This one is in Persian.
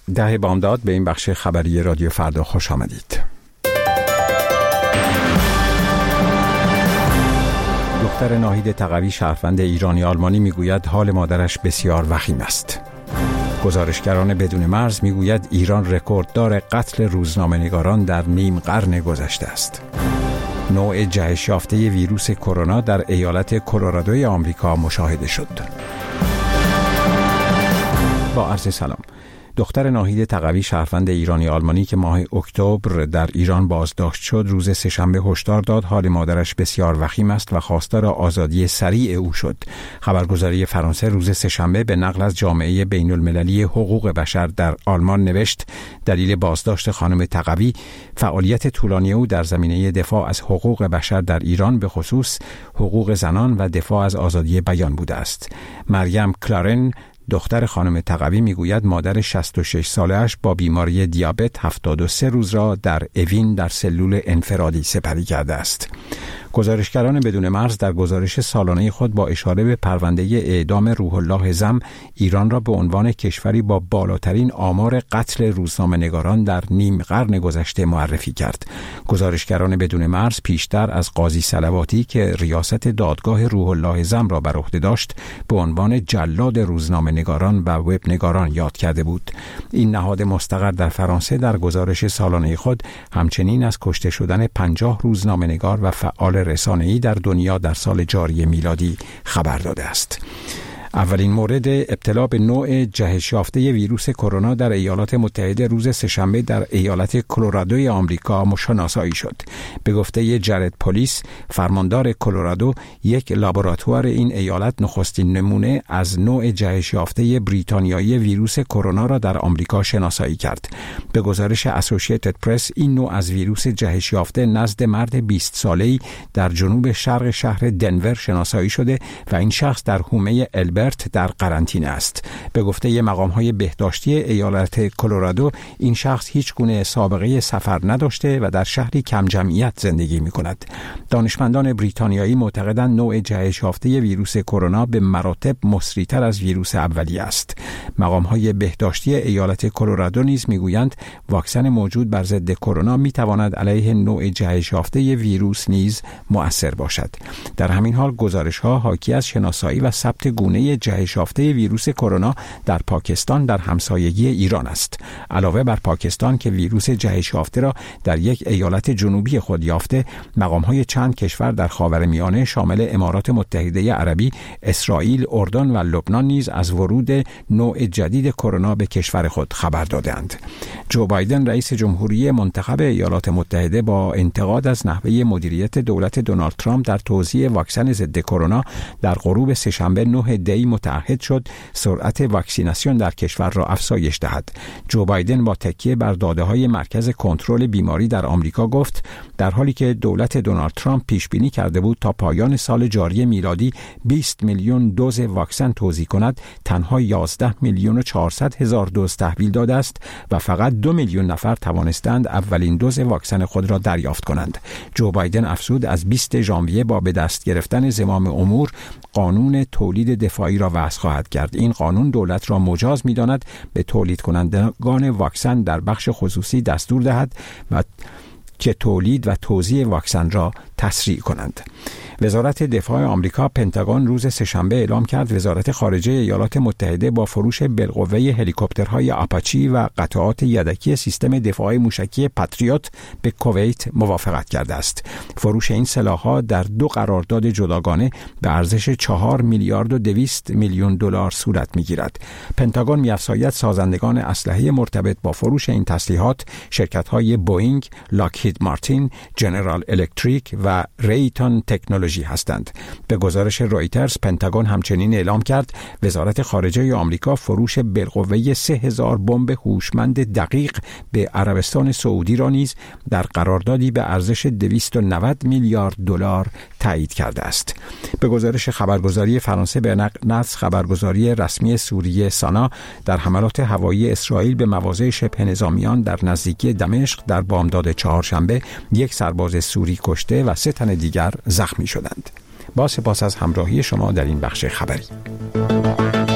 10 بامداد به این بخش خبری رادیو فردا خوش آمدید. دختر ناهید تقوی شهروند ایرانی آلمانی میگوید حال مادرش بسیار وخیم است. گزارشگران بدون مرز میگوید ایران رکورددار قتل روزنامه‌نگاران در نیم قرن گذشته است. نوع جهش یافته ویروس کرونا در ایالت کلرادوی آمریکا مشاهده شد. با عرض سلام. دختر ناهید تقوی شهروند ایرانی آلمانی که ماه اکتبر در ایران بازداشت شد روز سه‌شنبه هشدار داد حال مادرش بسیار وخیم است و خواستار آزادی سریع او شد. خبرگزاری فرانسه روز سه‌شنبه به نقل از جامعه بین المللی حقوق بشر در آلمان نوشت دلیل بازداشت خانم تقوی فعالیت طولانی او در زمینه دفاع از حقوق بشر در ایران به خصوص حقوق زنان و دفاع از آزادی بیان بوده است. مریم کلارن دختر خانم تقوی میگوید مادر 66 ساله‌اش با بیماری دیابت 73 روز را در اوین در سلول انفرادی سپری کرده است. گزارشگران بدون مرز در گزارش سالانه خود با اشاره به پرونده اعدام روح الله زم ایران را به عنوان کشوری با بالاترین آمار قتل روزنامه‌نگاران در نیم قرن گذشته معرفی کرد. گزارشگران بدون مرز پیشتر از قاضی صلواتی که ریاست دادگاه روح الله زم را بر عهده داشت به عنوان جلاد روزنامه‌نگاران و وبنگاران یاد کرده بود. این نهاد مستقر در فرانسه در گزارش سالانه خود همچنین از کشته شدن 50 روزنامه‌نگار و فعال رسانه‌ای در دنیا در سال جاری میلادی خبر داده است. اولین مورد ابتلا به نوع جهش یافته ویروس کرونا در ایالات متحده روز سه‌شنبه در ایالت کلرادوی آمریکا شناسایی شد. به گفته جرد پلیس فرماندار کلرادو یک لابراتوار این ایالت نخستین نمونه از نوع جهش یافته بریتانیایی ویروس کرونا را در آمریکا شناسایی کرد. به گزارش اسوسییتد پرس این نوع از ویروس جهش یافته نزد مرد 20 ساله‌ای در جنوب شرق شهر دنور شناسایی شده و این شخص در حومه البرت در قرنطینه است. به گفته مقام‌های بهداشتی ایالت کلرادو این شخص هیچ گونه سابقه سفر نداشته و در شهری کم جمعیت زندگی می‌کند. دانشمندان بریتانیایی معتقدند نوع جهش یافته ویروس کرونا به مراتب مسریع‌تر از ویروس اولیه است. مقام‌های بهداشتی ایالت کلرادو نیز می‌گویند واکسن موجود بر ضد کرونا می‌تواند علیه نوع جهش یافته ویروس نیز مؤثر باشد. در همین حال گزارش‌ها حاکی از شناسایی و ثبت گونه جهش یافته ویروس کرونا در پاکستان در همسایگی ایران است. علاوه بر پاکستان که ویروس جهش یافته را در یک ایالت جنوبی خود یافته، مقام‌های چند کشور در خاورمیانه شامل امارات متحده عربی، اسرائیل، اردن و لبنان نیز از ورود نوع جدید کرونا به کشور خود خبر دادند. جو بایدن رئیس جمهوری منتخب ایالات متحده با انتقاد از نحوه مدیریت دولت دونالد ترامپ در توزیع واکسن ضد کرونا در غروب سه‌شنبه 9 دی متعهد شد سرعت واکسیناسیون در کشور را افزایش دهد. جو بایدن با تکیه بر داده‌های مرکز کنترل بیماری در آمریکا گفت در حالی که دولت دونالد ترامپ پیش بینی کرده بود تا پایان سال جاری میلادی 20 میلیون دوز واکسن توزیع کند، تنها 11 میلیون و 400 هزار دوز تحویل داده است و فقط 2 میلیون نفر توانستند اولین دوز واکسن خود را دریافت کنند. جو بایدن افزود از 20 ژانویه با به دست گرفتن زمام امور قانون تولید دفاعی را وضع خواهد کرد. این قانون دولت را مجاز می‌داند به تولید کنندگان واکسن در بخش خصوصی دستور دهد و که تولید و توزیع واکسن را تسریع کنند. وزارت دفاع آمریکا پنتاگون روز سه‌شنبه اعلام کرد وزارت خارجه ایالات متحده با فروش بالقوه هلیکوپترهای آپاچی و قطعات یدکی سیستم دفاع موشکی پاتریوت به کویت موافقت کرده است. فروش این سلاح‌ها در 2 قرارداد جداگانه به ارزش 4 میلیارد و 200 میلیون دلار صورت می‌گیرد. پنتاگون می‌افزاید سازندگان اسلحه مرتبط با فروش این تسلیحات شرکت‌های بوئینگ، لاکهید مارتین، جنرال الکتریک و ریتون تکنولوژی هستند. به گزارش رویترز پنتاگون همچنین اعلام کرد وزارت خارجه آمریکا فروش بالقوه 3000 بمب هوشمند دقیق به عربستان سعودی را نیز در قراردادی به ارزش 290 میلیارد دلار تایید کرده است. به گزارش خبرگزاری فرانسه به نقل از خبرگزاری رسمی سوریه سانا در حملات هوایی اسرائیل به مواضع شبه نظامیان در نزدیکی دمشق در بامداد چهارشنبه 1 سرباز سوری کشته و 3 تن دیگر زخمی شدند. با سپاس از همراهی شما در این بخش خبری.